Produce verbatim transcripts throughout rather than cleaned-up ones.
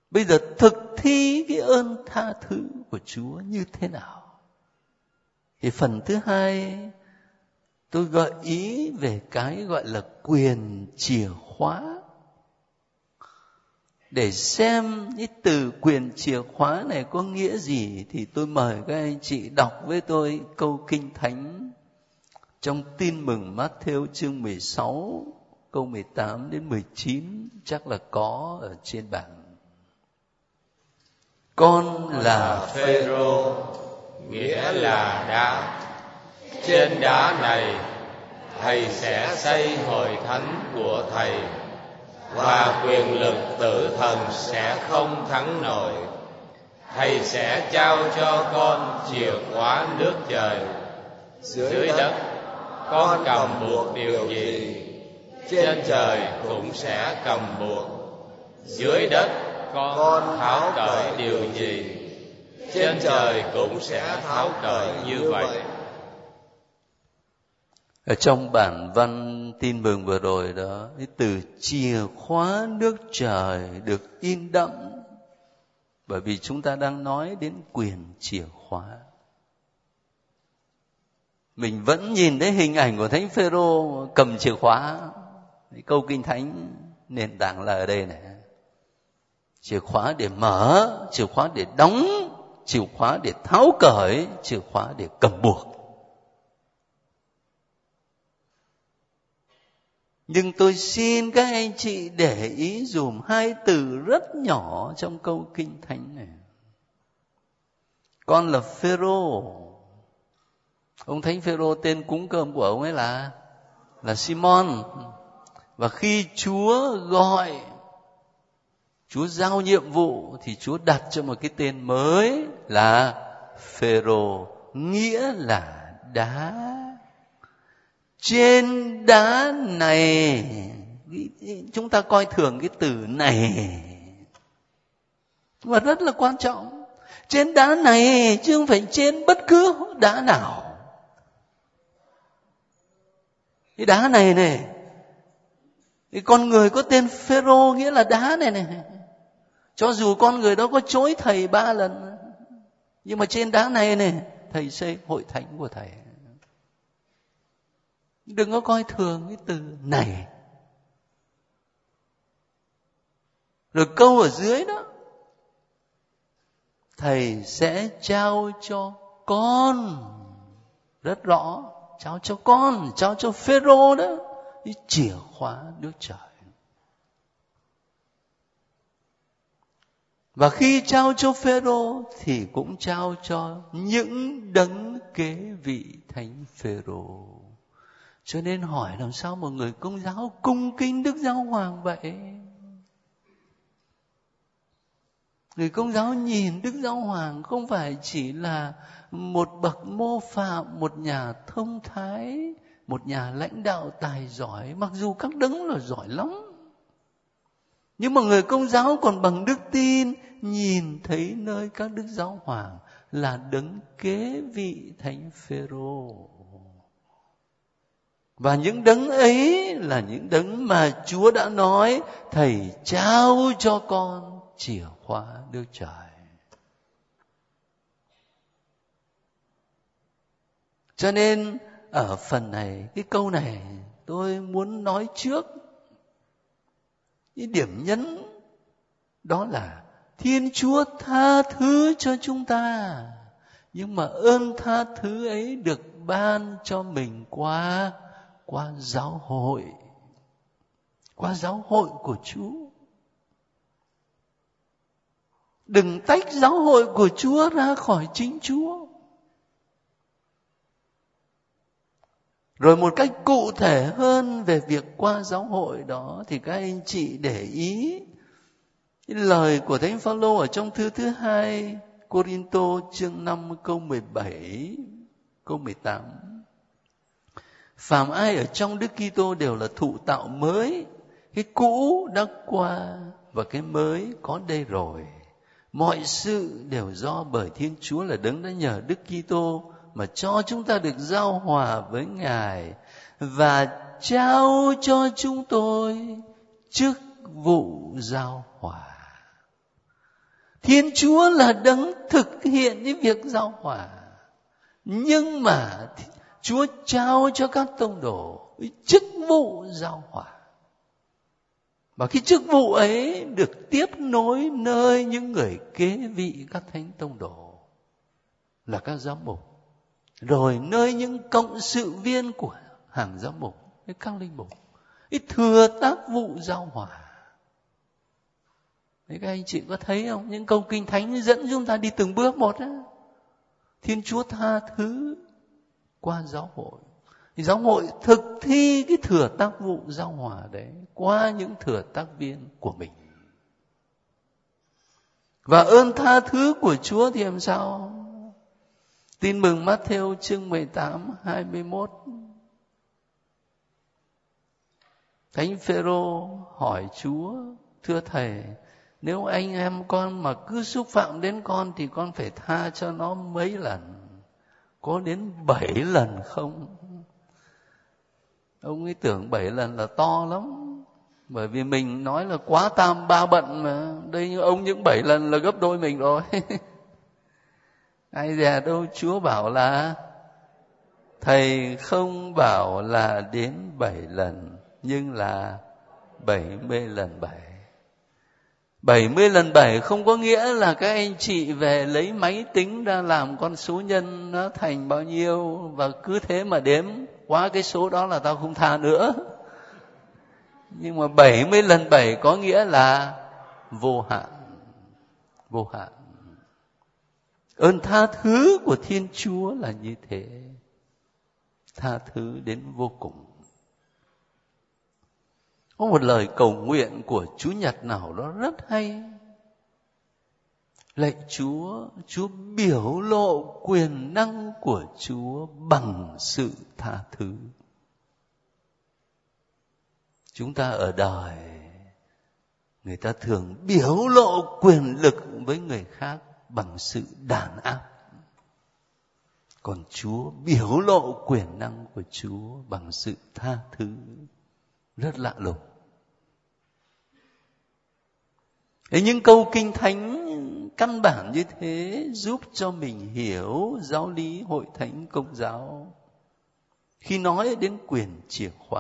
Bây giờ thực thi cái ơn tha thứ của Chúa như thế nào? Thì phần thứ hai tôi gợi ý về cái gọi là quyền chìa khóa. Để xem cái từ quyền chìa khóa này có nghĩa gì thì tôi mời các anh chị đọc với tôi câu Kinh Thánh trong Tin mừng Mát-thêu chương mười sáu câu mười tám đến mười chín, chắc là có ở trên bảng. Con là Phêrô, nghĩa là đá. Trên đá này thầy sẽ xây hội thánh của thầy, và quyền lực tử thần sẽ không thắng nổi. Thầy sẽ trao cho con chìa khóa nước trời. Dưới đất con cầm buộc điều gì, trên trời cũng sẽ cầm buộc. Dưới đất con tháo cởi điều gì, trên trời cũng sẽ tháo cởi như vậy. Ở trong bản văn tin mừng vừa rồi đó, cái từ chìa khóa nước trời được in đậm, bởi vì chúng ta đang nói đến quyền chìa khóa. Mình vẫn nhìn thấy hình ảnh của Thánh Phêrô cầm chìa khóa. Câu Kinh Thánh nền tảng là ở đây này. Chìa khóa để mở, chìa khóa để đóng, chìa khóa để tháo cởi, chìa khóa để cầm buộc. Nhưng tôi xin các anh chị để ý dùm hai từ rất nhỏ trong câu Kinh Thánh này. Con là Phêrô. Ông Thánh Phêrô tên cúng cơm của ông ấy là là Simon. Và khi Chúa gọi, Chúa giao nhiệm vụ thì Chúa đặt cho một cái tên mới là Phêrô, nghĩa là đá. Trên đá này, chúng ta coi thường cái từ này, và rất là quan trọng. Trên đá này chứ không phải trên bất cứ đá nào. Cái đá này này, cái con người có tên Phêrô nghĩa là đá này này. Cho dù con người đó có chối thầy ba lần, nhưng mà trên đá này này, thầy xây hội thánh của thầy. Đừng có coi thường cái từ này. Rồi câu ở dưới đó, thầy sẽ trao cho con, rất rõ, trao cho con, trao cho Phêrô đó, cái chìa khóa nước trời. Và khi trao cho Phêrô thì cũng trao cho những đấng kế vị Thánh Phêrô. Cho nên hỏi làm sao một người Công giáo cung kính Đức Giáo Hoàng vậy? Người Công giáo nhìn Đức Giáo Hoàng không phải chỉ là một bậc mô phạm, một nhà thông thái, một nhà lãnh đạo tài giỏi, mặc dù các đấng là giỏi lắm. Nhưng mà người Công giáo còn bằng đức tin nhìn thấy nơi các Đức Giáo Hoàng là đấng kế vị Thánh Phêrô. Và những đấng ấy là những đấng mà Chúa đã nói, thầy trao cho con chìa khóa nước trời. Cho nên ở phần này, cái câu này tôi muốn nói trước. Cái điểm nhấn đó là Thiên Chúa tha thứ cho chúng ta, nhưng mà ơn tha thứ ấy được ban cho mình qua qua giáo hội, qua giáo hội của Chúa. Đừng tách giáo hội của Chúa ra khỏi chính Chúa. Rồi một cách cụ thể hơn về việc qua giáo hội đó thì các anh chị để ý cái lời của Thánh Phaolô ở trong thư thứ hai Cô-rinh-tô chương năm câu mười bảy, câu mười tám. Phàm ai ở trong Đức Kitô đều là thụ tạo mới, cái cũ đã qua và cái mới có đây rồi. Mọi sự đều do bởi Thiên Chúa là đấng đã nhờ Đức Kitô mà cho chúng ta được giao hòa với Ngài và trao cho chúng tôi chức vụ giao hòa. Thiên Chúa là đấng thực hiện cái việc giao hòa. Nhưng mà Chúa trao cho các tông đồ cái chức vụ giao hòa. Và cái chức vụ ấy được tiếp nối nơi những người kế vị các thánh tông đồ là các giám mục. Rồi nơi những cộng sự viên của hàng giám mục, các linh mục. Cái thừa tác vụ giao hòa. Đấy, các anh chị có thấy không? Những câu kinh thánh dẫn chúng ta đi từng bước một á. Thiên Chúa tha thứ qua giáo hội. Thì giáo hội thực thi cái thừa tác vụ giao hòa đấy qua những thừa tác viên của mình. Và ơn tha thứ của Chúa thì làm sao? Tin mừng Matthew chương mười tám, hai mươi mốt. Thánh Phêrô hỏi Chúa: thưa Thầy, nếu anh em con mà cứ xúc phạm đến con thì con phải tha cho nó mấy lần? Có đến bảy lần không? Ông ấy tưởng bảy lần là to lắm. Bởi vì mình nói là quá tam ba bận mà. Đây như ông những bảy lần là gấp đôi mình rồi. Ai dè đâu, Chúa bảo là Thầy không bảo là đến bảy lần, nhưng là bảy mươi lần bảy. Bảy mươi lần bảy không có nghĩa là các anh chị về lấy máy tính ra làm con số nhân nó thành bao nhiêu và cứ thế mà đếm quá cái số đó là tao không tha nữa. Nhưng mà bảy mươi lần bảy có nghĩa là vô hạn. Vô hạn. Ơn tha thứ của Thiên Chúa là như thế. Tha thứ đến vô cùng. Có một lời cầu nguyện của Chúa Nhật nào đó rất hay. Lạy Chúa, Chúa biểu lộ quyền năng của Chúa bằng sự tha thứ. Chúng ta ở đời, người ta thường biểu lộ quyền lực với người khác bằng sự đàn áp. Còn Chúa biểu lộ quyền năng của Chúa bằng sự tha thứ. Rất lạ lùng. Thế những câu kinh thánh căn bản như thế giúp cho mình hiểu giáo lý Hội Thánh Công giáo. Khi nói đến quyền chìa khóa,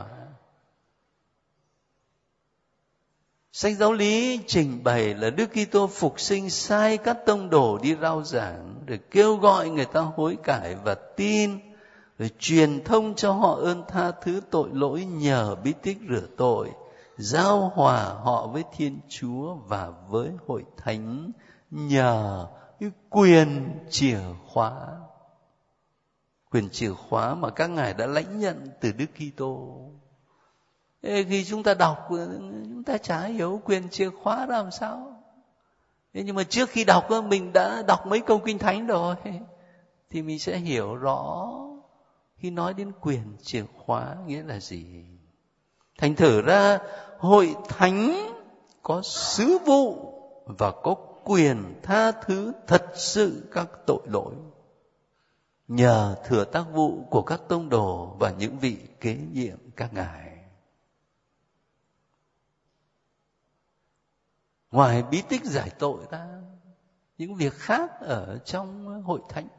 sách giáo lý trình bày là Đức Kitô phục sinh sai các tông đồ đi rao giảng, rồi kêu gọi người ta hối cải và tin, rồi truyền thông cho họ ơn tha thứ tội lỗi nhờ bí tích rửa tội, giao hòa họ với Thiên Chúa và với Hội Thánh nhờ cái quyền chìa khóa. Quyền chìa khóa mà các ngài đã lãnh nhận từ Đức Kitô. Thế khi chúng ta đọc, chúng ta chả hiểu quyền chìa khóa ra làm sao. Thế nhưng mà trước khi đọc, mình đã đọc mấy câu kinh thánh rồi, thì mình sẽ hiểu rõ khi nói đến quyền chìa khóa nghĩa là gì. Thành thử ra Hội Thánh có sứ vụ và có quyền tha thứ thật sự các tội lỗi nhờ thừa tác vụ của các tông đồ và những vị kế nhiệm các ngài. Ngoài bí tích giải tội ra, những việc khác ở trong Hội Thánh,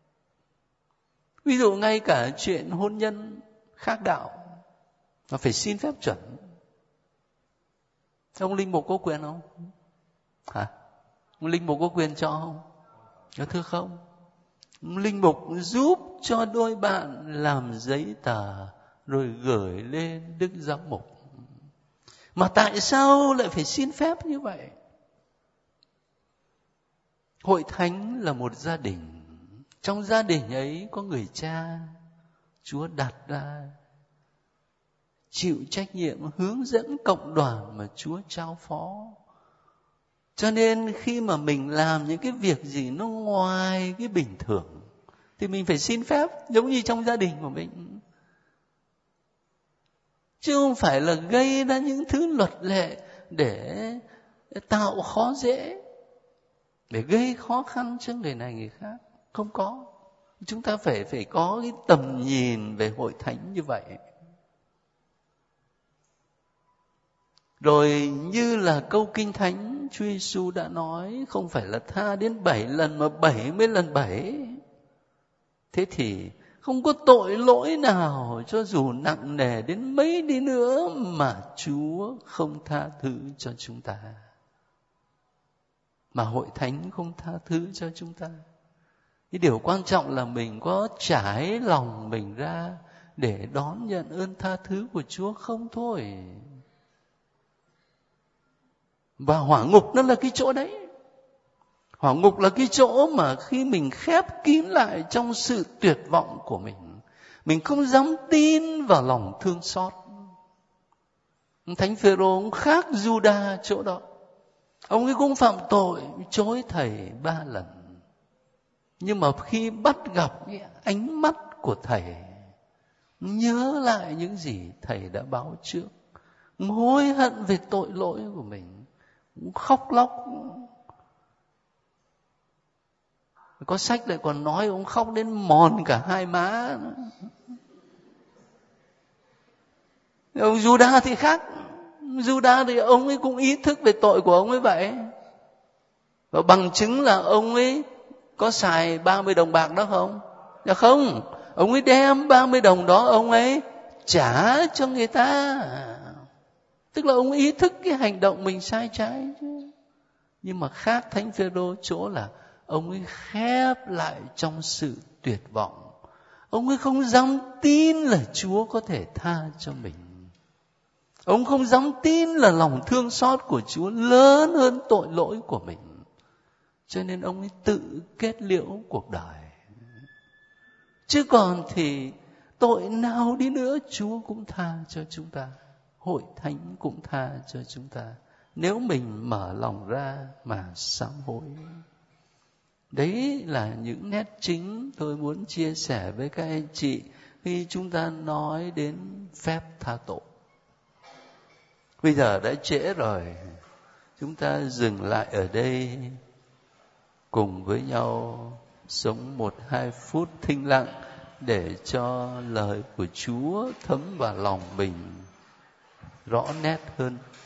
ví dụ ngay cả chuyện hôn nhân khác đạo mà phải xin phép chuẩn. Ông linh mục có quyền không? Hả? Ông linh mục có quyền cho không? Có thưa không? Ông linh mục giúp cho đôi bạn làm giấy tờ rồi gửi lên Đức Giám mục. Mà tại sao lại phải xin phép như vậy? Hội Thánh là một gia đình. Trong gia đình ấy có người cha Chúa đặt ra, chịu trách nhiệm hướng dẫn cộng đoàn mà Chúa trao phó. Cho nên khi mà mình làm những cái việc gì nó ngoài cái bình thường thì mình phải xin phép, giống như trong gia đình của mình. Chứ không phải là gây ra những thứ luật lệ để, để tạo khó dễ, để gây khó khăn cho người này người khác. Không có. Chúng ta phải phải có cái tầm nhìn về Hội Thánh như vậy. Rồi như là câu kinh thánh Thánh Chúa Giêsu đã nói không phải là tha đến bảy lần mà bảy mươi lần bảy. Thế thì không có tội lỗi nào cho dù nặng nề đến mấy đi nữa mà Chúa không tha thứ cho chúng ta, mà hội thánh không tha thứ cho chúng ta. Cái điều quan trọng là mình có trải lòng mình ra để đón nhận ơn tha thứ của Chúa không thôi. Và hỏa ngục nó là cái chỗ đấy. Hỏa ngục là cái chỗ mà khi mình khép kín lại trong sự tuyệt vọng của mình, mình không dám tin vào lòng thương xót. Thánh Phêrô ông khác Giuđa chỗ đó. Ông ấy cũng phạm tội, chối thầy ba lần. Nhưng mà khi bắt gặp cái ánh mắt của thầy, nhớ lại những gì thầy đã báo trước, hối hận về tội lỗi của mình, khóc lóc. Có sách lại còn nói ông khóc đến mòn cả hai má. Ông Giuđa thì khác. Giuđa thì ông ấy cũng ý thức về tội của ông ấy vậy. Và bằng chứng là ông ấy có xài ba mươi đồng bạc đó không? Dạ không. Ông ấy đem ba mươi đồng đó ông ấy trả cho người ta. Tức là ông ấy ý thức cái hành động mình sai trái chứ. Nhưng mà khác Thánh Phêrô chỗ là ông ấy khép lại trong sự tuyệt vọng. Ông ấy không dám tin là Chúa có thể tha cho mình. Ông không dám tin là lòng thương xót của Chúa lớn hơn tội lỗi của mình. Cho nên ông ấy tự kết liễu cuộc đời. Chứ còn thì tội nào đi nữa Chúa cũng tha cho chúng ta. Hội thánh cũng tha cho chúng ta. Nếu mình mở lòng ra mà sám hối. Đấy là những nét chính tôi muốn chia sẻ với các anh chị khi chúng ta nói đến phép tha tội. Bây giờ đã trễ rồi, chúng ta dừng lại ở đây, cùng với nhau sống một hai phút thinh lặng để cho lời của Chúa thấm vào lòng mình rõ nét hơn.